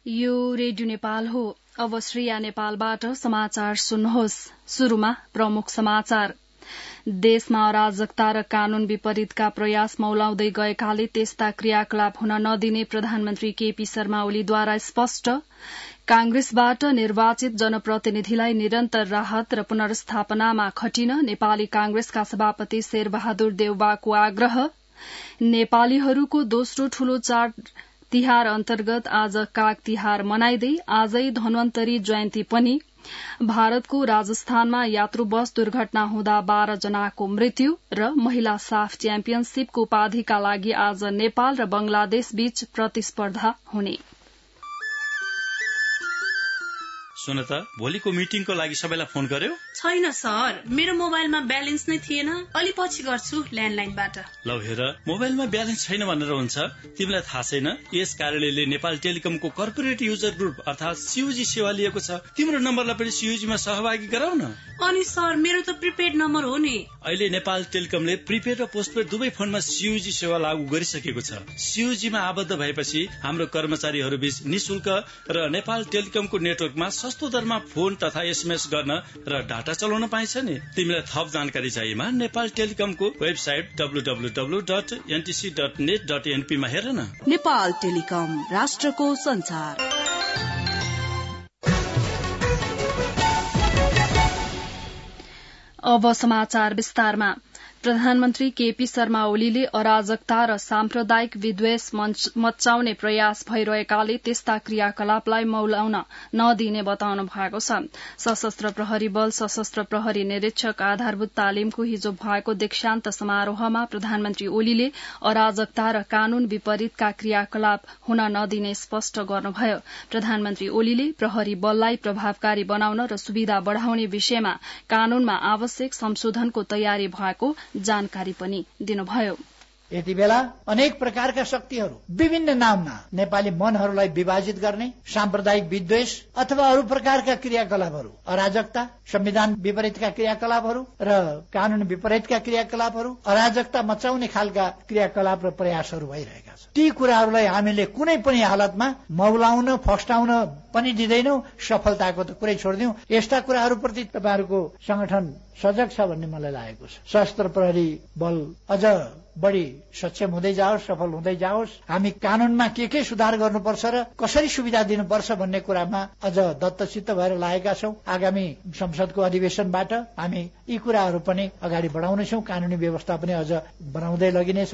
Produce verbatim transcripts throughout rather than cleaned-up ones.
यो रेडियो नेपाल हो। अब श्रेया नेपालबाट समाचार सुन्नुहोस्। शुरूमा प्रमुख समाचार। देशमा अराजकता र कानून विपरीतका प्रयास मौलाउँदै गएकाले त्यस्ता क्रियाकलाप हुन नदिने प्रधानमन्त्री केपी शर्मा ओलीद्वारा स्पष्ट। कांग्रेसबाट निर्वाचित जनप्रतिनिधिलाई निरन्तर राहत र पुनर्स्थापनामा खटिन नेपाली कांग्रेसका सभापति शेरबहादुर देउवाको आग्रह। नेपालीहरूको दोस्रो ठूलो चाड तिहार अन्तर्गत आज काग तिहार मनाइँदै आजै धन्वन्तरी जयन्ती पनि। भारतको राजस्थानमा यात्रु बस दुर्घटना हुँदा बाह्र जनाको मृत्यु र महिला साफ च्याम्पियनशीपको उपाधिका लागि आज नेपाल र बंगलादेश बीच प्रतिस्पर्धा हुने। सुन त, भोलिको मिटिङको लागि सबैलाई फोन गर्यो? छैन सर, मेरो मोबाइलमा ब्यालेन्स नै थिएन। अलि पछि गर्छु ल्यान्डलाइनबाट। लौ हेर, मोबाइलमा ब्यालेन्स छैन भनेर हुन्छ? तिमीलाई थाहा छैन यस कार्यालयले नेपाल टेलिकमको कर्पोरेट युजर ग्रुप अर्थात सीयूजी सेवा लिएको छ। तिम्रो नम्बरलाई पनि सीयूजीमा सहभागी गराउ न। अनि सर, मेरो त प्रिपेड नम्बर हो नि। अहिले नेपाल टेलिकमले प्रिपेड र पोस्टपेड दुवै फोनमा सीयूजी सेवा लागू गरिसकेको छ। सीयूजीमा आबद्ध भएपछि हाम्रो कर्मचारीहरू बीच निशुल्क र नेपाल टेलिकमको नेटवर्कमा सस्तो दरमा फोन तथा एसएमएस गर्न र डाटा चलाउन पाइन्छ नि। तिमीलाई थप जानकारी चाहिएमा नेपाल टेलिकमको website W W W dot NTC dot net dot NP मा हेर न। नेपाल टेलिकम, राष्ट्रको संचार। अब समाचार विस्तारमा। प्रधानमन्त्री केपी शर्मा ओलीले अराजकता र साम्प्रदायिक विद्वेष मच्चाउने प्रयास भइरहेकाले त्यस्ता क्रियाकलापलाई मौलाउन नदिने बताउनु भएको छ। सशस्त्र प्रहरी बल सशस्त्र प्रहरी निरीक्षक आधारभूत तालिमको हिजो भएको दीक्षान्त समारोहमा प्रधानमन्त्री ओलीले अराजकता र कानून विपरीतका क्रियाकलाप हुन नदिने स्पष्ट गर्नुभयो। प्रधानमन्त्री ओलीले प्रहरी बललाई प्रभावकारी बनाउन र सुविधा बढ़ाउने विषयमा कानूनमा आवश्यक संशोधनको तयारी भएको जानकारी पनि दिनुभयो। यति बेला अनेक प्रकारका शक्तिहरू विभिन्न नाममा नेपाली मनहरूलाई विभाजित गर्ने साम्प्रदायिक विद्वेष अथवा अरू प्रकारका क्रियाकलापहरू, अराजकता, संविधान विपरीतका क्रियाकलापहरू र कानून विपरीतका क्रियाकलापहरू, अराजकता मचाउने खालका क्रियाकलाप र प्रयासहरू भइरहेका छन्। ती कुराहरूलाई हामीले कुनै पनि हालतमा मौलाउन फस्टाउन पनि दिँदैनौ। सफलताको त कुरै छोडिदिउँ। यस्ता कुराहरूप्रति तपाईँहरूको संगठन सजग छ भन्ने मलाई लागेको छ। सशस्त्र प्रहरी बल अझ बढी सक्षम हुँदै जाओस्, सफल हुँदै जाओस्। हामी कानूनमा के के सुधार गर्नुपर्छ र कसरी सुविधा दिनुपर्छ भन्ने कुरामा अझ दत्तचित्त भएर लागेका छौं। आगामी संसदको अधिवेशनबाट हामी यी कुराहरू पनि अगाडि बढाउनेछौं। कानूनी व्यवस्था पनि अझ बनाउँदै लगिनेछ।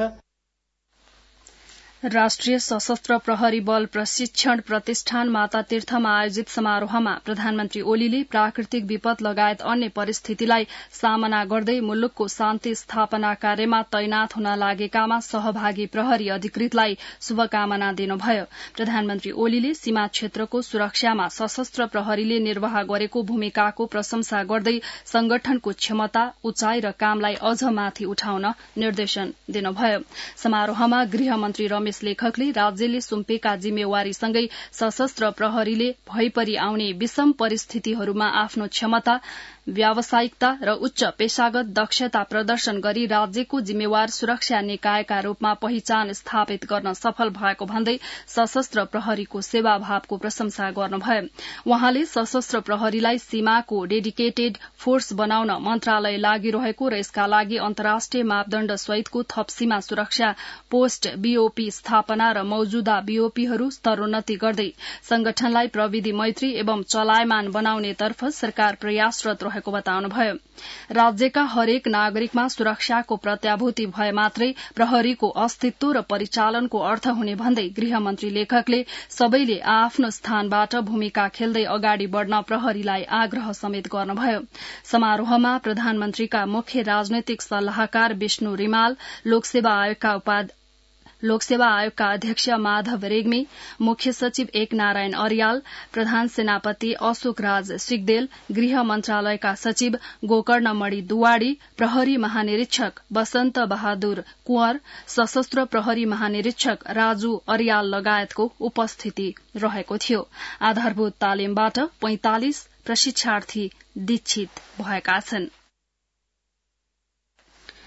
राष्ट्रिय सशस्त्र प्रहरी बल प्रशिक्षण प्रतिष्ठान माता तीर्थमा आयोजित समारोहमा प्रधानमन्त्री ओलीले प्राकृतिक विपद लगायत अन्य परिस्थितिलाई सामना गर्दै मुलुकको शान्ति स्थापना कार्यमा तैनात हुन लागेकामा सहभागी प्रहरी अधिकृतलाई शुभकामना दिनुभयो। प्रधानमन्त्री ओलीले सीमा क्षेत्रको सुरक्षामा सशस्त्र प्रहरीले निर्वाह गरेको भूमिकाको प्रशंसा गर्दै संगठनको क्षमता, उचाइ र कामलाई अझ माथि उठाउन निर्देशन दिनुभयो। समारोहमा गृहमन्त्री रमेश लेखकले राज्यले सुम्पेका जिम्मेवारीसँगै सशस्त्र प्रहरीले भइपरि आउने विषम परिस्थितिहरूमा आफ्नो क्षमता, व्यावसायिकता र उच्च पेशागत दक्षता प्रदर्शन गरी राज्यको जिम्मेवार सुरक्षा निकायका रूपमा पहिचान स्थापित गर्न सफल भएको भन्दै सशस्त्र प्रहरीको सेवाभावको प्रशंसा गर्नुभयो। उहाँले सशस्त्र प्रहरीलाई सीमाको डेडिकेटेड फोर्स बनाउन मन्त्रालय लागिरहेको र यसका लागि अन्तर्राष्ट्रिय मापदण्ड सहितको थप सीमा सुरक्षा पोस्ट बीओपी स्थापना र मौजूदा बीओपीहरू स्तरोन्नति गर्दै संगठनलाई प्रविधि मैत्री एवं चलायमान बनाउनेतर्फ सरकार प्रयासरत रहेको बताउनुभयो। राज्यका हरेक नागरिकमा सुरक्षाको प्रत्याभूति भए मात्रै प्रहरीको अस्तित्व र परिचालनको अर्थ हुने भन्दै गृहमन्त्री लेखकले सबैले आफ्नो स्थानबाट भूमिका खेल्दै अगाडि बढ़न प्रहरीलाई आग्रह समेत गर्नुभयो। समारोहमा प्रधानमन्त्रीका मुख्य राजनैतिक सल्लाहकार विष्णु रिमाल, लोकसेवा आयोगका उपाध्यक्ष लोकसेवा आयोगका अध्यक्ष माधव रेग्मी, मुख्य सचिव एक नारायण अर्याल, प्रधान सेनापति अशोक राज सिगदेल, गृह मन्त्रालयका सचिव गोकर्ण मणि दुवाडी, प्रहरी महानिरीक्षक वसन्त बहादुर कुंवर, सशस्त्र प्रहरी महानिरीक्षक राजू अर्याल लगायतको उपस्थिति रहेको थियो। आधारभूत तालिमबाट पैंतालिस प्रशिक्षार्थी दीक्षित भएका छन्।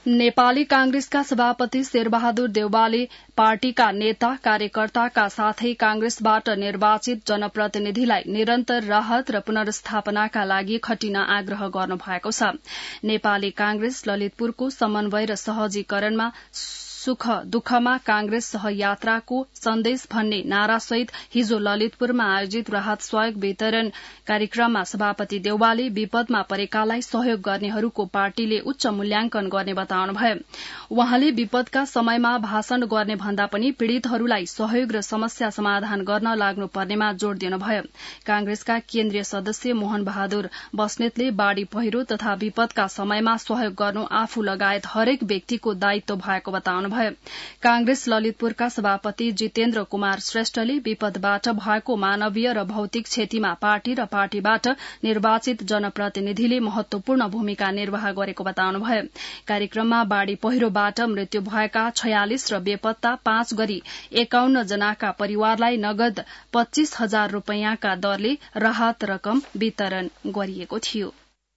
नेपाली कांग्रेसका सभापति शेरबहादुर देउवाले पार्टीका नेता कार्यकर्ताका साथै कांग्रेसबाट निर्वाचित जनप्रतिनिधिलाई निरन्तर राहत र पुनर्स्थापनाका लागि खटिन आग्रह गर्नु भएको छ। नेपाली कांग्रेस ललितपुरको समन्वय र सहजीकरणमा सुख दुःखमा कांग्रेस सहयात्राको सन्देश भन्ने नारासहित हिजो ललितपुरमा आयोजित राहत सहयोग वितरण कार्यक्रममा सभापति देउवाले विपदमा परेकालाई सहयोग गर्नेहरूको पार्टीले उच्च मूल्याङ्कन गर्ने बताउनुभयो। उहाँले विपदका समयमा भाषण गर्ने भन्दा पनि पीड़ितहरूलाई सहयोग र समस्या समाधान गर्न लाग्नुपर्नेमा जोड़ दिनुभयो। कांग्रेसका केन्द्रीय सदस्य मोहन बहादुर बस्नेतले बाढ़ी पहिरो तथा विपदका समयमा सहयोग गर्नु आफू लगायत हरेक व्यक्तिको दायित्व भएको बताउनु कांग्रेस ललितपुरका सभापति जितेन्द्र कुमार श्रेष्ठले विपदबाट भएको मानवीय र भौतिक क्षतिमा पार्टी र पार्टीबाट निर्वाचित जनप्रतिनिधिले महत्वपूर्ण भूमिका निर्वाह गरेको बताउनुभयो। कार्यक्रममा बाढ़ी पहिरोबाट मृत्यु भएका छयालिस र बेपत्ता पाँच गरी एकाउन्न जनाका परिवारलाई नगद पच्चीस हजार रूपियाँका दरले राहत रकम वितरण गरिएको थियो।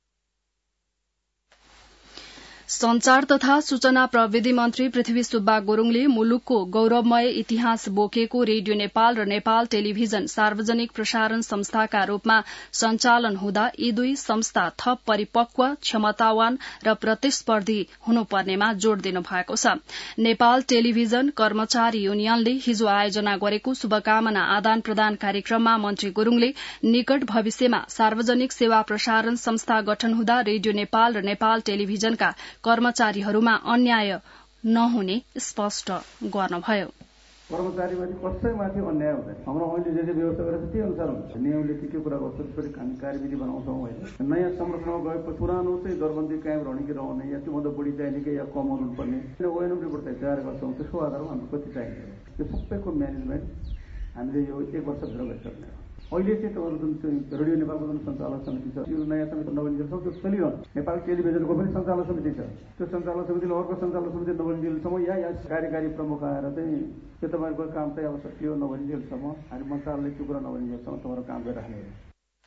संचार तथा सूचना प्रविधि मन्त्री पृथ्वी सुब्बा गुरूङले मुलुकको गौरवमय इतिहास बोकेको रेडियो नेपाल र नेपाल टेलिभिजन सार्वजनिक प्रसारण संस्थाका रूपमा सञ्चालन हुँदा यी दुई संस्था थप परिपक्व, क्षमतावान र प्रतिस्पर्धी हुनुपर्नेमा जोड़ दिनु भएको छ। नेपाल टेलिभिजन कर्मचारी युनियनले हिजो आयोजना गरेको शुभकामना आदान प्रदान कार्यक्रममा मन्त्री गुरूङले निकट भविष्यमा सार्वजनिक सेवा प्रसारण संस्था गठन हुँदा रेडियो नेपाल र नेपाल टेलिभिजनका कर्मचारीहरूमा अन्याय नहुने स्पष्ट गर्नुभयो। कर्मचारीमाथि कसैमाथि अन्याय हुँदैन। हाम्रो अहिले जे जे व्यवस्था गरेको छ त्यही अनुसार हुन्छ। नियमले के के कुरा गर्छ त्यसरी हामी कार्यविधि बनाउँछौँ होइन। नयाँ संरचनामा गएपछि पुरानो चाहिँ दरबन्दी कायम रहने कि रहने या त्योभन्दा बढी चाहिने कि या कम हुनुपर्ने ओएनएम रिपोर्ट तयार गर्छौँ। त्यसको आधारमा हाम्रो कति चाहिन्छ त्यो सबैको म्यानेजमेन्ट हामीले यो एक वर्षभित्र गरिसक्ने हो। अहिले चाहिँ तपाईँको जुन रेडियो नेपालको जुन सञ्चालक समिति छ यो नयाँ समिति नबनिन्जेलसम्म त्यो चलिरहन्छ। नेपाल टेलिभिजनको पनि सञ्चालक समिति छ। त्यो सञ्चालक समितिले अर्को सञ्चालक समिति नबनिन्जेलसम्म या या कार्यकारी प्रमुख आएर चाहिँ त्यो तपाईँहरूको काम चाहिँ अब सकियो नबनिन्जेलसम्म हामी मन्त्रालयले त्यो कुरा नबनिन्जेलसम्म तपाईँहरू काम गरिराख्ने हो।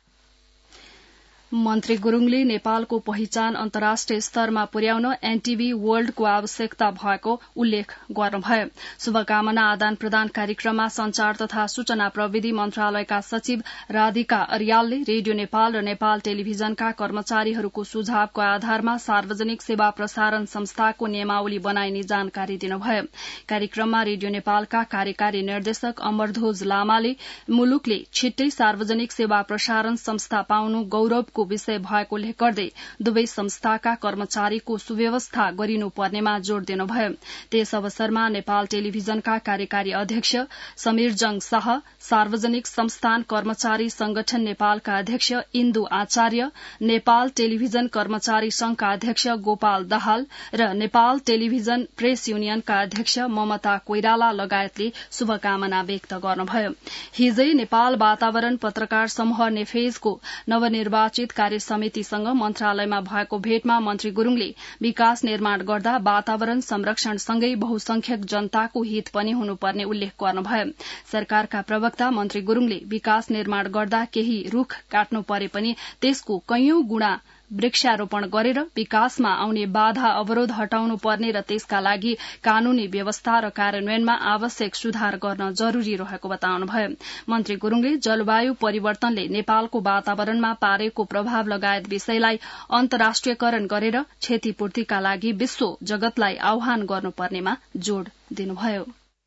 मन्त्री गुरूङले नेपालको पहिचान अन्तर्राष्ट्रिय स्तरमा पुर्याउन एनटीभी वर्ल्डको आवश्यकता भएको उल्लेख गर्नुभयो। शुभकामना आदान प्रदान कार्यक्रममा संचार तथा सूचना प्रविधि मन्त्रालयका सचिव राधिका अर्यालले रेडियो नेपाल र नेपाल टेलिभिजनका कर्मचारीहरूको सुझावको आधारमा सार्वजनिक सेवा प्रसारण संस्थाको नियमावली बनाइने जानकारी दिनुभयो। कार्यक्रममा रेडियो नेपालका कार्यकारी निर्देशक अमरध्वज लामाले मुलुकले छिट्टै सार्वजनिक सेवा प्रसारण संस्था पाउनु गौरव को विषय भएको उल्लेख गर्दै दुवै संस्थाका कर्मचारीको सुव्यवस्था गरिनुपर्नेमा जोड़ दिनुभयो। त्यस अवसरमा नेपाल टेलिभिजनका कार्यकारी अध्यक्ष समीरजंग शाह, सार्वजनिक संस्थान कर्मचारी संगठन नेपालका अध्यक्ष इन्दु आचार्य, नेपाल टेलिभिजन कर्मचारी संघका अध्यक्ष गोपाल दाहाल र नेपाल टेलिभिजन प्रेस युनियनका अध्यक्ष ममता कोइराला लगायतले शुभकामना व्यक्त गर्नुभयो। हिजै नेपाल वातावरण पत्रकार समूह नेफेजको नवनिर्वाचित कार्य समितिसँग मन्त्रालयमा भएको भेटमा मन्त्री गुरूङले विकास निर्माण गर्दा वातावरण संरक्षणसँगै बहुसंख्यक जनताको हित पनि हुनुपर्ने उल्लेख गर्नुभयो। सरकारका प्रवक्ता मन्त्री गुरूङले विकास निर्माण गर्दा केही रूख काट्नु परे पनि त्यसको कैयौं गुणा वृक्षारोपण गरेर विकासमा आउने बाधा अवरोध हटाउनु पर्ने र त्यसका लागि कानूनी व्यवस्था र कार्यान्वयनमा आवश्यक सुधार गर्न जरूरी रहेको बताउनुभयो। मन्त्री गुरूङले जलवायु परिवर्तनले नेपालको वातावरणमा पारेको प्रभाव लगायत विषयलाई अन्तर्राष्ट्रियकरण गरेर क्षतिपूर्तिका लागि विश्व जगतलाई आह्वान गर्नुपर्नेमा जोड़ दिनुभयो।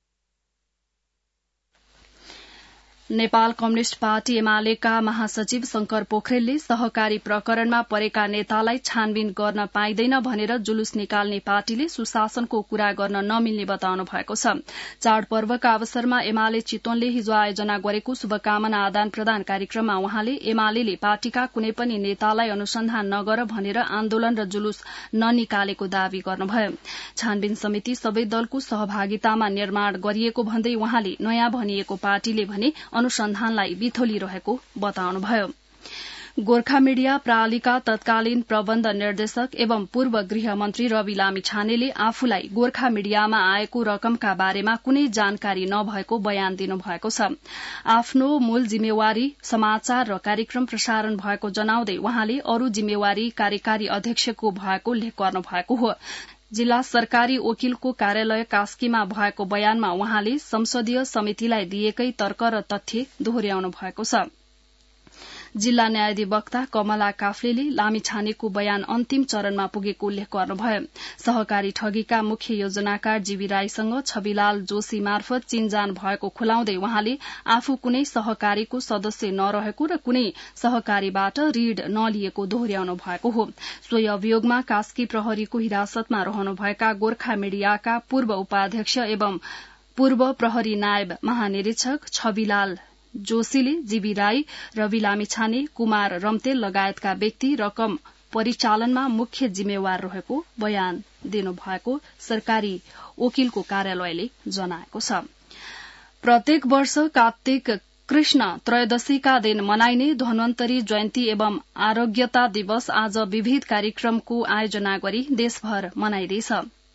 नेपाल कम्युनिष्ट पार्टी एमालेका महासचिव शंकर पोखरेलले सहकारी प्रकरणमा परेका नेतालाई छानबिन गर्न पाइँदैन भनेर जुलुस निकाल्ने पार्टीले सुशासनको कुरा गर्न नमिल्ने बताउनु भएको छ। चाडपर्वका अवसरमा एमाले चितवनले हिजो आयोजना गरेको शुभकामना आदान प्रदान कार्यक्रममा उहाँले एमाले पार्टीका कुनै पनि नेतालाई अनुसन्धान नगर भनेर आन्दोलन र जुलुस ननिकालेको दावी गर्नुभयो। छानबिन समिति सबै दलको सहभागितामा निर्माण गरिएको भन्दै उहाँले नयाँ भनिएको पार्टीले भने अनुसन्धानलाई बिथोलिरहेको बताउनुभयो। गोर्खा मीडिया प्रणालीका तत्कालीन प्रबन्ध निर्देशक एवं पूर्व गृह मन्त्री रवि लामिछानेले आफूलाई गोर्खा मीडियामा आएको रकमका बारेमा कुनै जानकारी नभएको बयान दिनुभएको छ। आफ्नो मूल जिम्मेवारी समाचार र कार्यक्रम प्रसारण भएको जनाउँदै उहाँले अरू जिम्मेवारी कार्यकारी अध्यक्षको भएको उल्लेख गर्नुभएको हो। जिल्ला सरकारी वकिलको कार्यालय कास्कीमा भएको बयानमा उहाँले संसदीय समितिलाई दिएकै तर्क र तथ्य दोहोर्याउनु भएको छ। जिल्ला न्यायाधिवक्ता कमला काफ्लेले लामिछानेको बयान अन्तिम चरणमा पुगेको उल्लेख गर्नुभयो। सहकारी ठगीका मुख्य योजनाकार जीवी राईसँग छविलाल जोशी मार्फत चिनजान भएको खुलाउँदै उहाँले आफू कुनै सहकारीको सदस्य नरहेको र कुनै सहकारीबाट ऋण नलिएको दोहोर्याउनु भएको हो। सोही अभियोगमा कास्की प्रहरीको हिरासतमा रहनुभएका गोर्खा मीडियाका पूर्व उपाध्यक्ष एवं पूर्व प्रहरी नायब महानिरीक्षक छविलाल जोशीले जीवी राई, रवि लामिछाने, कुमार रम्तेल लगायतका व्यक्ति रकम परिचालनमा मुख्य जिम्मेवार रहेको बयान दिनुभएको सरकारी वकिलको कार्यालयले जनाएको छ। प्रत्येक वर्ष कार्तिक कृष्ण त्रयोदशीका दिन मनाइने धन्वन्तरी जयन्ती एवं आरोग्यता दिवस आज विविध कार्यक्रमको आयोजना गरी देशभर मनाइँदैछ।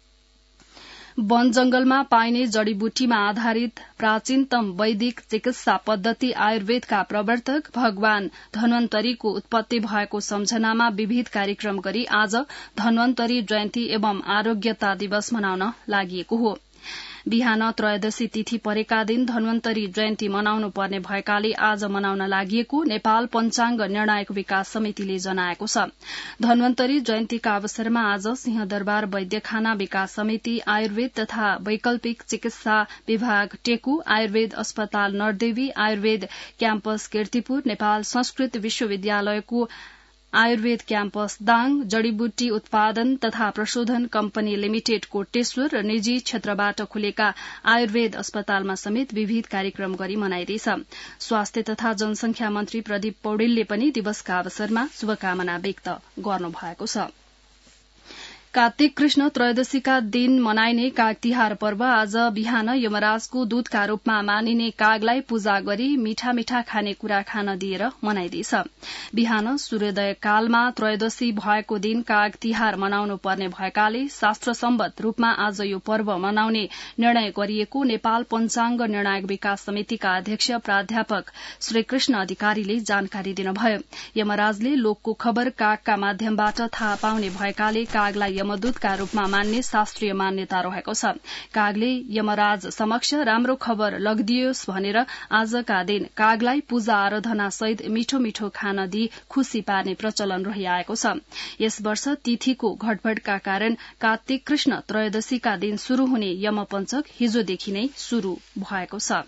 वन जंगलमा पाइने जड़ीबुटीमा आधारित प्राचीनतम वैदिक चिकित्सा पद्धति आयुर्वेदका प्रवर्तक भगवान धन्वन्तरीको उत्पत्ति भएको सम्झनामा विविध कार्यक्रम गरी आज धन्वन्तरी जयन्ती एवं आरोग्यता दिवस मनाउन लागिएको हो। बिहान त्रयोदशी तिथि परेका दिन धन्वन्तरी जयन्ती मनाउनु पर्ने भएकाले आज मनाउन लागिएको नेपाल पञ्चाङ्ग निर्णायक विकास समितिले जनाएको छ। धन्वन्तरी जयन्तीका अवसरमा आज सिंहदरबार वैद्यखाना विकास समिति, आयुर्वेद तथा वैकल्पिक चिकित्सा विभाग टेकु, आयुर्वेद अस्पताल नरदेवी, आयुर्वेद क्याम्पस कीर्तिपुर, नेपाल संस्कृत विश्वविद्यालयको आयुर्वेद क्याम्पस दाङ, जड़ीबुटी उत्पादन तथा प्रशोधन कम्पनी लिमिटेड कोटेश्वर र निजी क्षेत्रबाट खुलेका आयुर्वेद अस्पतालमा समेत विविध कार्यक्रम गरी मनाइँदैछ। स्वास्थ्य तथा जनसंख्या मन्त्री प्रदीप पौडेलले पनि दिवसका अवसरमा शुभकामना व्यक्त गर्नुभएको छ। कार्तिक कृष्ण त्रयोदशीका दिन मनाइने काग तिहार पर्व आज बिहान यमराजको दूतका रूपमा मानिने कागलाई पूजा गरी मीठा मीठा खानेकुरा खान दिएर मनाइँदैछ। बिहान सूर्योदय कालमा त्रयोदशी भएको दिन काग तिहार मनाउनु पर्ने भएकाले शास्त्र सम्बद्ध रूपमा आज यो पर्व मनाउने निर्णय गरिएको नेपाल पञ्चाङ्ग निर्णायक विकास समितिका अध्यक्ष प्राध्यापक श्रीकृष्ण अधिकारीले जानकारी दिनुभयो। यमराजले लोकको खबर कागका माध्यमबाट थाहा पाउने भएकाले कागलाई यमदूतका रूपमा मान्ने शास्त्रीय मान्यता रहेको छ। कागले यमराज समक्ष राम्रो खबर लगिदियोस् भनेर आजका दिन कागलाई पूजा आराधना सहित मिठो मिठो खान दिई खुशी पार्ने प्रचलन रहिआएको छ। यस वर्ष तिथिको घटबढ़का कारण कार्तिक कृष्ण त्रयोदशीका दिन शुरू हुने यमपञ्चक हिजोदेखि नै शुरू भएको छ।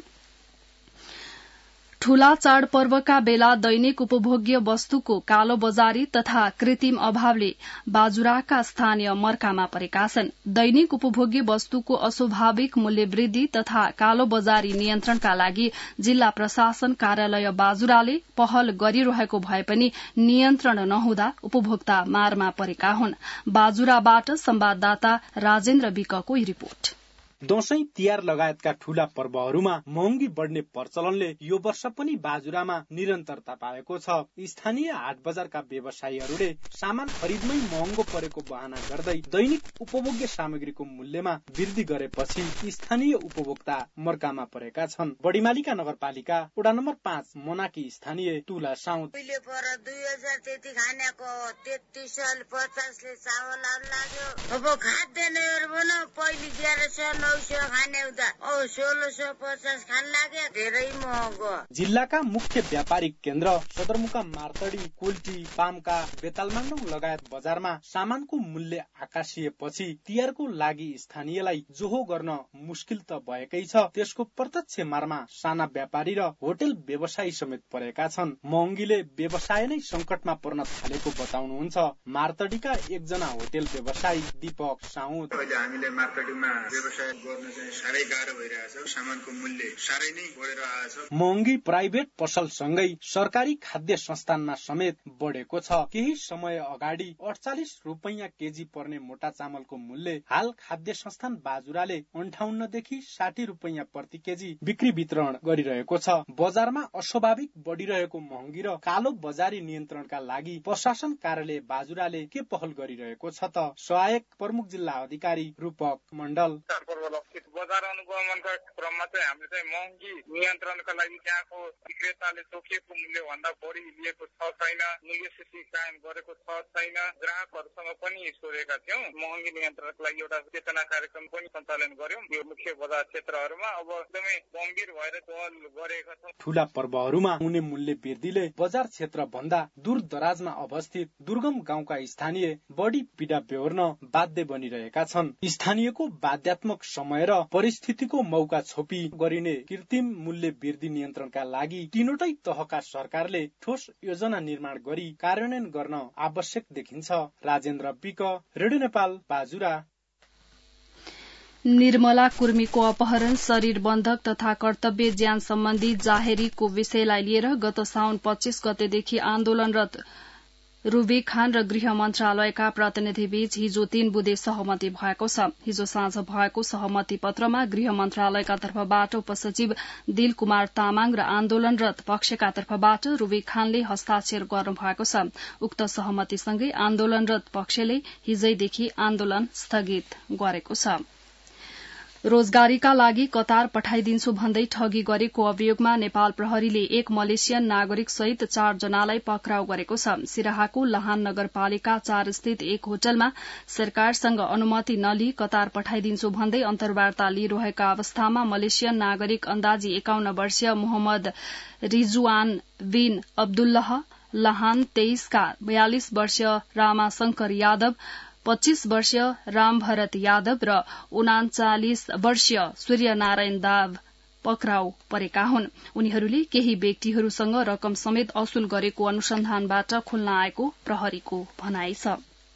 ठूला चाडपर्वका बेला दैनिक उपभोग्य वस्तुको कालो बजारी तथा कृत्रिम अभावले बाजुराका स्थानीय मर्कामा परेका छन्। दैनिक उपभोग्य वस्तुको अस्वाभाविक मूल्य वृद्धि तथा कालो बजारी नियन्त्रणका लागि जिल्ला प्रशासन कार्यालय बाजुराले पहल गरिरहेको भए पनि नियन्त्रण नहुँदा उपभोक्ता मारमा परेका हुन्। बाजुराबाट संवाददाता राजेन्द्र विकको रिपोर्ट। दशैं तिहार लगायतका ठूला पर्वहरूमा महँगी बढ्ने प्रचलनले यो वर्ष पनि बाजुरामा निरन्तरता पाएको छ। स्थानीय हाट बजारका व्यवसायीहरूले सामान खरिदमै महँगो परेको बहाना गर्दै दैनिक उपभोग्य सामग्रीको मूल्यमा वृद्धि गरेपछि स्थानीय उपभोक्ता मर्कामा परेका छन्। बडीमालिका नगरपालिका वडा नम्बर पाँच मनाकी स्थानीय तुला साउद दुई हजार त्यति खानेको तेत्तीस साल पचासले चावल लाग्यो। अब खाद्यान्नहरू पनि पहिले ग्यारह खाने हुँदा औ सोह्र सय पचास खान लाग्यो, धेरै महँगो। जिल्लाका मुख्य व्यापारिक केन्द्र सदरमुकाम मार्तडी, कोल्टी, पामका, बेतालमाण्डौं लगायत बजारमा सामानको मूल्य आकाशिएपछि तिहारको लागि स्थानीयलाई जोहो गर्न मुस्किल त भएकै छ, त्यसको प्रत्यक्ष मारमा साना व्यापारी र होटल व्यवसायी समेत परेका छन्। महँगीले व्यवसाय नै संकटमा पर्न थालेको बताउनुहुन्छ मार्तडीका एकजना होटल व्यवसायी दीपक साउद। हामीले मार्तडीमा व्यवसाय गर्न चाहिँ साह्रै गाह्रो भइरहेछ, सामानको मूल्य साह्रै नै बढेर आएछ। महँगी प्राइभेट पसलसँगै सरकारी खाद्य संस्थानमा समेत बढेको छ। केही समय अगाडि अडचालिस रुपैयाँ केजी पर्ने मोटा चामलको मूल्य हाल खाद्य संस्थान बाजुराले अन्ठाउन्नदेखि साठी रुपैयाँ प्रति केजी बिक्री वितरण गरिरहेको छ। बजारमा अस्वाभाविक बढिरहेको महँगी र कालो बजारी नियन्त्रणका लागि प्रशासन कार्यालय बाजुराले के पहल गरिरहेको छ त सहायक प्रमुख जिल्ला अधिकारी रूपक मण्डल। बजार अनुगमनका क्रममा चाहिँ हामीले चाहिँ महँगी नियन्त्रणका लागि त्यहाँको विक्रेताले तोकिएको मूल्य भन्दा बढी लिएको छ छैन, मूल्य सूची कायम गरेको छ छैन, ग्राहकहरूसँग पनि सोधेका थियौँ। महँगी नियन्त्रणका लागि एउटा चेतना कार्यक्रम पनि सञ्चालन गर्यौं यो मुख्य बजार क्षेत्रहरूमा। अब एकदमै गम्भीर भएर पहल गरेका छौँ। ठूला पर्वहरूमा हुने मूल्य वृद्धिले बजार क्षेत्र भन्दा दूर दराजमा अवस्थित दुर्गम गाउँका स्थानीय बढी पीडा बेहोर्न बाध्य बनिरहेका छन्। स्थानीयको बाध्यात्मक समय र परिस्थितिको मौका छोपी गरिने कृत्रिम मूल्य वृद्धि नियन्त्रणका लागि तीनवटै तहका सरकारले ठोस योजना निर्माण गरी कार्यान्वयन गर्न आवश्यक देखिन्छ। राजेन्द्र विक, रेडियो नेपाल, बाजुरा। निर्मला कुर्मीको अपहरण, शरीर बन्धक तथा कर्तव्य ज्यान सम्बन्धी जाहेरीको विषयलाई लिएर गत साउन पच्चीस गतेदेखि आन्दोलनरत रूबी खान र गृह मन्त्रालयका प्रतिनिधिबीच हिजो तीन बुँदे सहमति भएको छ। हिजो साँझ भएको सहमति पत्रमा गृह मन्त्रालयका तर्फबाट उपसचिव दिल कुमार तामाङ र आन्दोलनरत पक्षका तर्फबाट रूबी खानले हस्ताक्षर गर्नुभएको छ। उक्त सहमतिसँगै आन्दोलनरत पक्षले हिजैदेखि आन्दोलन स्थगित गरेको छ। रोजगारीका लागि कतार पठाइदिन्छु भन्दै ठगी गरेको अभियोगमा नेपाल प्रहरीले एक मलेसियन नागरिक सहित चार जनालाई पक्राउ गरेको छ। सिराहाको लहान नगरपालिका चार स्थित एक होटलमा सरकारसँग अनुमति नलिई कतार पठाइदिन्छु भन्दै अन्तर्वार्ता लिइरहेका अवस्थामा मलेसियन नागरिक अन्दाजी एकाउन्न वर्षीय मोहम्मद रिजुआन बिन अब्दुल्लाह, लहान तेइसका बयालिस वर्षीय रामाशंकर यादव, पच्चीस वर्षीय रामभरत यादव र उनाचालिस वर्षीय सूर्यनारायण दाव पक्राउ परेका हुन्। उनीहरूले केही व्यक्तिहरूसँग रकम समेत असुल गरेको अनुसन्धानबाट खुल्न आएको प्रहरीको भनाइ छ।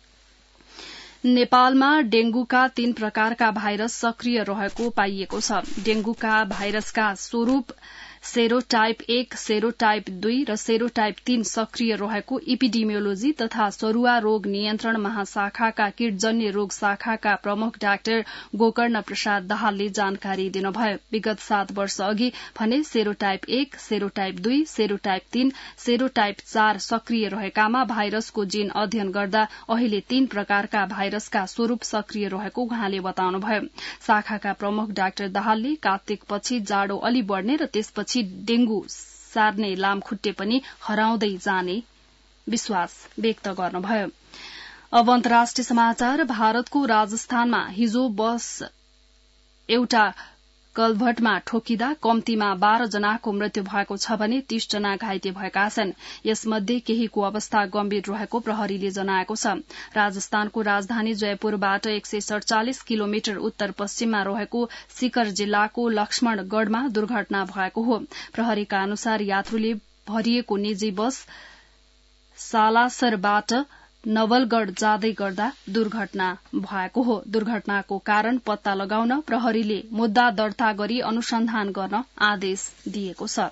नेपालमा डेंगूका तीन प्रकारका भाइरस सक्रिय रहेको पाइएको छ। डेंगूका भाइरसका स्वरूप सेरोटाइप एक, सेरोटाइप दुई र सेरोटाइप तीन सक्रिय रहेको इपिडेमियोलोजी तथा सरुवा रोग नियन्त्रण महाशाखाका कीटजन्य रोग शाखाका प्रमुख डाक्टर गोकर्ण प्रसाद दाहालले जानकारी दिनुभयो। विगत सात वर्ष अघि भने सेरोटाइप एक, सेरोटाइप दुई, सेरोटाइप तीन, सेरोटाइप चार सक्रिय रहेकामा भाइरसको जीन अध्ययन गर्दा अहिले तीन प्रकारका भाइरसका स्वरूप सक्रिय रहेको उहाँले बताउनुभयो। शाखाका प्रमुख डाक्टर दाहालले कार्तिकपछि जाडो अलि बढ़ने र त्यसपछि डेंगू सार्ने लामखुट्टे पनि हराउँदै जाने विश्वास व्यक्त गर्नुभयो। अब अन्तर्राष्ट्रिय समाचार। भारतको राजस्थानमा हिजो बस एउटा कलभटमा ठोकिँदा कम्तीमा बाह्र जनाको मृत्यु भएको छ भने तीस जना घाइते भएका छन्। यसमध्ये केहीको अवस्था गम्भीर रहेको प्रहरीले जनाएको छ। राजस्थानको राजधानी जयपुरबाट एक सय सड़चालिस किलोमिटर उत्तर पश्चिममा रहेको सिकर जिल्लाको लक्ष्मणगढ़मा दुर्घटना भएको हो। प्रहरीका अनुसार यात्रुले भरिएको निजी बस सालासरबाट नवलगढ़ जाँदै गर्दा दुर्घटना भएको हो। दुर्घटनाको कारण पत्ता लगाउन प्रहरीले मुद्दा दर्ता गरी अनुसन्धान गर्न आदेश दिएको छ।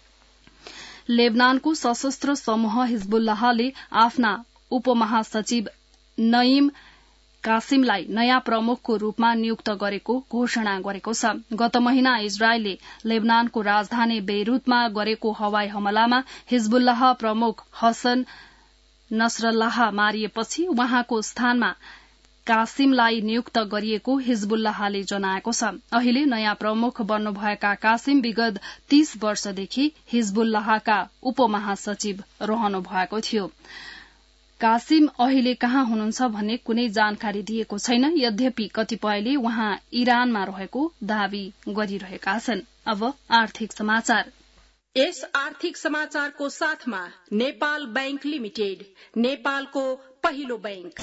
लेबनानको सशस्त्र समूह हिजबुल्लाहले आफ्ना उपमहासचिव नईम कासिमलाई नयाँ प्रमुखको रूपमा नियुक्त गरेको घोषणा गरेको छ। गत महिना इजरायलले लेबनानको राजधानी बेइरूतमा गरेको हवाई हमलामा हिजबुल्लाह प्रमुख हसन नसरल्लाह मारिएपछि उहाँको स्थानमा कासिमलाई नियुक्त गरिएको हिजबुल्लाहले जनाएको छ। अहिले नयाँ प्रमुख बन्नुभएका कासिम विगत तीस वर्षदेखि हिजबुल्लाहका उपमहासचिव रहनु भएको थियो। कासिम अहिले कहाँ हुनुहुन्छ भन्ने कुनै जानकारी दिएको छैन। यद्यपि कतिपयले उहाँ इरानमा रहेको दावी गरिरहेका छन्। अब आर्थिक समाचार। यस आर्थिक समाचारको साथमा नेपाल बैंक लिमिटेड, नेपालको पहिलो बैंक।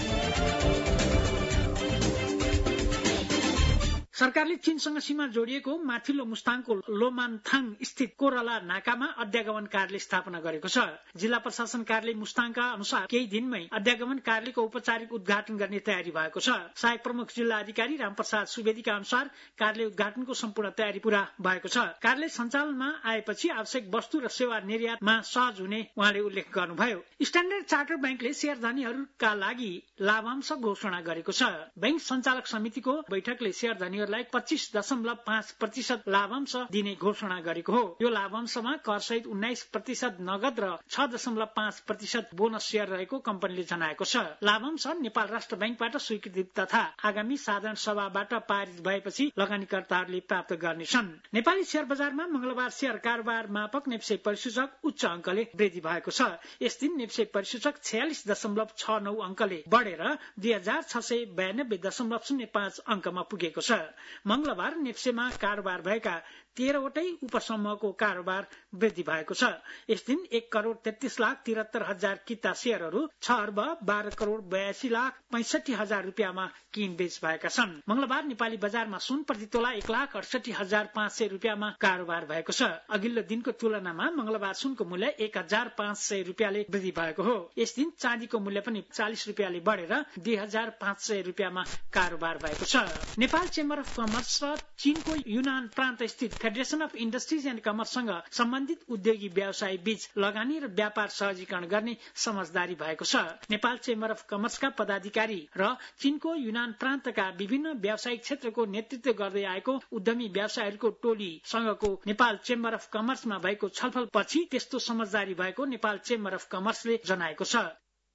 सरकारले चीनसँग सीमा जोडिएको माथिल्लो मुस्ताङको लोमानथाङ स्थित कोरला नाकामा अध्यागमन कार्यालय स्थापना गरेको छ। जिल्ला प्रशासन कार्यालय मुस्ताङका अनुसार केही दिनमै अध्यागमन कार्यालयको औपचारिक उद्घाटन गर्ने तयारी भएको छ। सहायक प्रमुख जिल्ला अधिकारी रामप्रसाद सुवेदीका अनुसार कार्यालय उद्घाटनको सम्पूर्ण तयारी पूरा भएको छ। कार्यालय सञ्चालनमा आएपछि आवश्यक वस्तु र सेवा निर्यातमा सहज हुने उहाँले उल्लेख गर्नुभयो। स्ट्याण्डर्ड चार्टर बैंकले शेयरधानीहरूका लागि लाभांश घोषणा गरेको छ। बैंक सञ्चालक समितिको बैठकले शेयरधानी उनीहरूलाई पच्चीस दशमलव पाँच प्रतिशत लाभांश दिने घोषणा गरेको हो। यो लाभांशमा कर सहित उन्नाइस प्रतिशत नगद र छ दशमलव पाँच प्रतिशत बोनस शेयर रहेको कम्पनीले जनाएको छ। लाभांश नेपाल राष्ट्र बैंकबाट स्वीकृति तथा आगामी साधारण सभाबाट पारित भएपछि लगानीकर्ताहरूले प्राप्त गर्नेछन्। नेपाली शेयर बजारमा मंगलबार शेयर कारोबार मापक नेप्से परिसूचक उच्च अंकले वृद्धि भएको छ। यस दिन नेप्से परिसूचक छयालिस दशमलव छ नौ अंकले बढेर दुई हजार छ सय बयानब्बे दशमलव शून्य पाँच अंकमा पुगेको छ। मंगलबार नेप्सेमा कारोबार भएका तेह्रवटै उपसमूहको कारोबार वृद्धि भएको छ। यस दिन एक करोड़ तेत्तीस लाख तिहत्तर हजार किता शेयरहरू छ अर्ब बाह्र करोड़ बयासी लाख पैंसठी हजार रुपियाँमा किनबेच भएका छन्। मंगलबार नेपाली बजारमा सुन प्रति तोला एक लाख अडसठी हजार पाँच सय रुपियाँमा कारोबार भएको छ। अघिल्लो दिनको तुलनामा मंगलबार सुनको मूल्य एक हजार पाँच सय रुपियाँले वृद्धि भएको हो। यस दिन चाँदीको मूल्य पनि चालिस रुपियाँले बढेर दुई हजार पाँच सय रुपियाँमा कारोबार भएको छ। नेपाल चेम्बर अफ कमर्स र चीनको युनान प्रान्त स्थित फेडरेशन अफ इन्डस्ट्रिज एण्ड कमर्ससँग सम्बन्धित उद्योगी व्यवसायी बीच लगानी र व्यापार सहजीकरण गर्ने समझदारी भएको छ। नेपाल चेम्बर अफ कमर्सका पदाधिकारी र चीनको युनान प्रान्तका विभिन्न व्यावसायिक क्षेत्रको नेतृत्व गर्दै आएको उद्यमी व्यवसायीहरूको टोलीसँगको नेपाल चेम्बर अफ कमर्समा भएको छलफल पछि त्यस्तो समझदारी भएको नेपाल चेम्बर अफ कमर्सले जनाएको छ।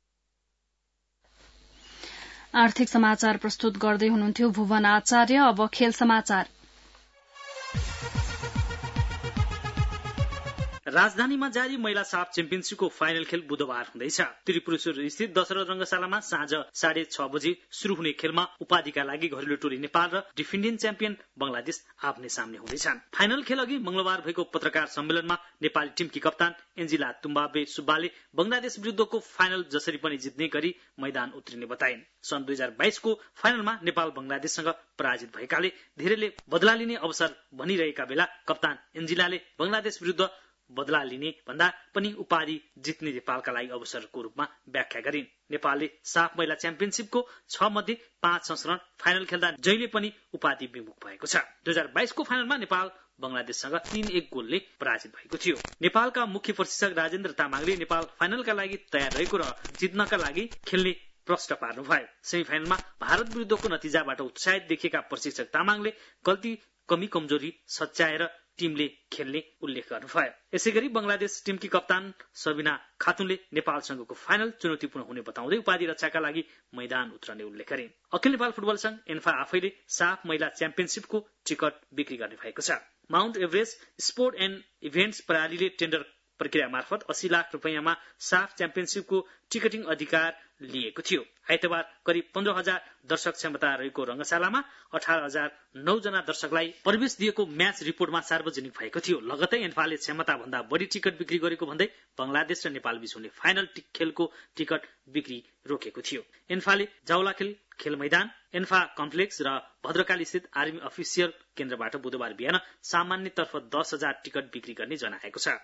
आर्थिक समाचार प्रस्तुत गर्दै हुनुहुन्थ्यो भुवन आचार्य। अब खेल समाचार। राजधानीमा जारी महिला साफ च्याम्पियनशीपको फाइनल खेल बुधबार हुँदैछ। त्रिपुरेश्वर स्थित दशरथ रंगशालामा साँझ साढे छ बजे शुरू हुने खेलमा उपाधिका लागि घरेलु टोली नेपाल र डिफेन्डिङ च्याम्पियन बंगलादेश आम्ने सामने हुँदैछन्। फाइनल खेल अघि मंगलबार भएको पत्रकार सम्मेलनमा नेपाली टिमकी कप्तान एन्जिला तुम्बाबे सुब्बाले बंगलादेश विरुद्धको फाइनल जसरी पनि जित्ने गरी मैदान उत्रिने बताइन्। सन् दुई हजार बाइसको फाइनलमा नेपाल बंगलादेशसँग पराजित भएकाले धेरैले बदला लिने अवसर भनिरहेका बेला कप्तान एन्जिलाले बंगलादेश विरुद्ध बदला लिने भन्दा पनि उपाधि जित्ने नेपालका लागि अवसरको रूपमा व्याख्या गरिन्। नेपालले साफ महिला च्याम्पियनशीपको छ मध्ये पाँच संस्करण फाइनल खेल्दा जहिले पनि उपाधि विमुख भएको छ। दुई हजार बाइसको फाइनलमा नेपाल बंगलादेशसँग तीन एक गोलले पराजित भएको थियो। नेपालका मुख्य प्रशिक्षक राजेन्द्र तामाङले नेपाल फाइनलका लागि तयार रहेको र जित्नका लागि खेल्ने प्रश्न पार्नुभयो। सेमी फाइनलमा भारत विरुद्धको नतिजाबाट उत्साहित देखिएका प्रशिक्षक तामाङले गल्ती कमी कमजोरी सच्याएर टिमले खेल्ने उल्लेख गर्नुभयो। यसैगरी बंगलादेश टिमकी कप्तान सबिना खातुनले नेपालसँगको फाइनल चुनौतीपूर्ण हुने बताउँदै उपाधि रक्षाका लागि मैदान उत्रने उल्लेख गरिन्। अखिल नेपाल फुटबल संघ एन्फा आफैले साफ महिला च्याम्पियनशीपको टिकट बिक्री गर्ने भएको छ। Mount Everest sport and events प्रणालीले टेन्डर प्रक्रिया मार्फत अस्सी लाख रुपियाँमा साफ च्याम्पियनशीपको टिकटिङ अधिकार लिएको थियो। आइतबार करिब पन्ध्र हजार दर्शक क्षमता रहेको रंगशालामा अठार हजार नौ जना दर्शकलाई प्रवेश दिएको म्याच रिपोर्टमा सार्वजनिक भएको थियो। लगतै एन्फाले क्षमता भन्दा बढी टिकट बिक्री गरेको भन्दै बंगलादेश र नेपाल बीच हुने फाइनल खेलको टिकट बिक्री रोकेको थियो। एन्फाले जाउलाखेल खेल मैदान, एन्फा कम्प्लेक्स र भद्रकाली स्थित आर्मी अफिसियल केन्द्रबाट बुधबार बिहान सामान्यतर्फ दस हजार टिकट बिक्री गर्ने जनाएको छ।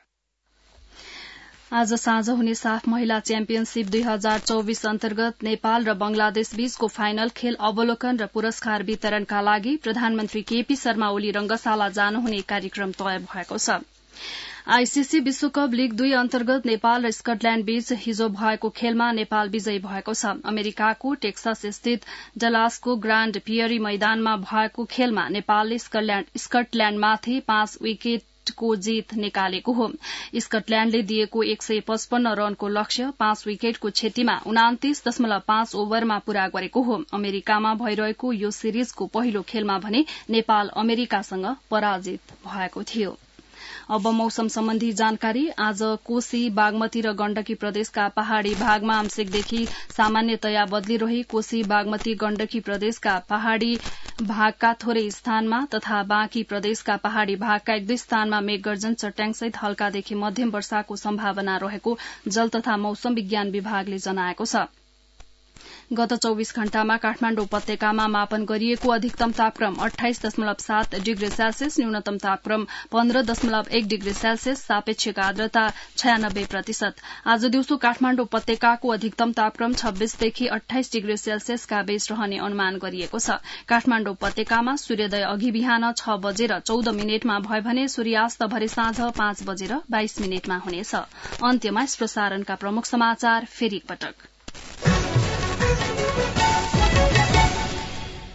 आज साँझ हुने साफ महिला च्याम्पियनशीप दुई हजार चौविस अन्तर्गत नेपाल र बंगलादेश बीचको फाइनल खेल अवलोकन र पुरस्कार वितरणका लागि प्रधानमन्त्री केपी शर्मा ओली रंगशाला जानुहुने कार्यक्रम तय भएको छ। आईसीसी विश्वकप लीग दुई अन्तर्गत नेपाल र स्कटल्याण्ड बीच हिजो भएको खेलमा नेपाल विजयी भएको छ। अमेरिकाको टेक्सास स्थित डलासको ग्रान्ड पियरी मैदानमा भएको खेलमा नेपालले स्कटल्याण्डमाथि पाँच विकेट को जीत निकालेको हो। स्कटल्याण्डले दिएको एक सय पचपन्न रनको लक्ष्य पाँच विकेटको क्षतिमा उनातिस दशमलव पाँच ओभरमा पूरा गरेको हो। अमेरिकामा भइरहेको यो सिरिजको पहिलो खेलमा भने नेपाल अमेरिकासँग पराजित भएको थियो। अब मौसम सम्बन्धी जानकारी। आज कोशी, बागमती र गण्डकी प्रदेशका पहाड़ी भागमा आंशिकदेखि सामान्यतया बदली रही कोशी, बागमती, गण्डकी प्रदेशका पहाड़ी भागका थोरै स्थानमा तथा बाँकी प्रदेशका पहाड़ी भागका एक दुई स्थानमा मेघगर्जन, चट्याङसहित हल्कादेखि मध्यम वर्षाको सम्भावना रहेको जल तथा मौसम विज्ञान विभागले जनाएको छ। गत चौविस घण्टामा काठमाण्डु उपत्यकामा मापन गरिएको अधिकतम तापक्रम अठाइस दशमलव सात डिग्री सेल्सियस, न्यूनतम तापक्रम पन्ध्र दशमलव एक डिग्री सेल्सियस, सापेक्षिक आर्द्रता छयानब्बे प्रतिशत। आज दिउँसो काठमाण्डु उपत्यकाको अधिकतम तापक्रम छब्बीसदेखि अठाइस डिग्री सेल्सियसका बीच रहने अनुमान गरिएको छ। काठमाण्डु उपत्यकामा सूर्योदय अघि बिहान छ बजेर चौध मिनटमा भयो भने सूर्यास्त भरे साँझ पाँच बजेर बाइस मिनटमा हुनेछ। अन्त्यमा यस प्रसारणका प्रमुख समाचार फेरि एकपटक।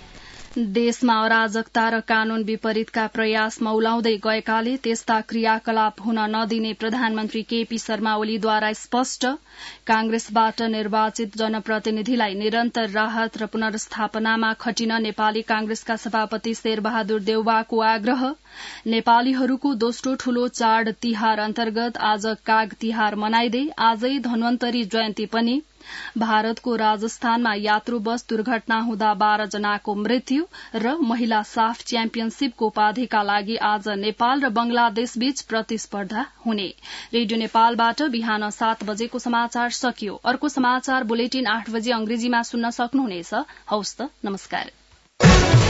देशमा अराजकता र कानून विपरीतका प्रयास मौलाउँदै गएकाले त्यस्ता क्रियाकलाप हुन नदिने प्रधानमन्त्री केपी शर्मा ओलीद्वारा स्पष्ट। कांग्रेसबाट निर्वाचित जनप्रतिनिधिलाई निरन्तर राहत र पुनर्स्थापनामा खटिन नेपाली कांग्रेसका सभापति शेरबहादुर देउवाको आग्रह। नेपालीहरूको दोस्रो ठूलो चाड तिहार अन्तर्गत आज काग तिहार मनाइँदै आजै धन्वन्तरी जयन्ती पनि। भारतको राजस्थानमा यात्रु बस दुर्घटना हुँदा बाह्र जनाको मृत्यु र महिला साफ च्याम्पियनशीपको उपाधिका लागि आज नेपाल र बंगलादेश बीच प्रतिस्पर्धा हुने। रेडियो नेपालबाट बिहान सात बजेको समाचार सकियो। अर्को समाचार बुलेटिन आठ बजे अंग्रेजीमा सुन्न सक्नुहुनेछ। हवस् त, नमस्कार।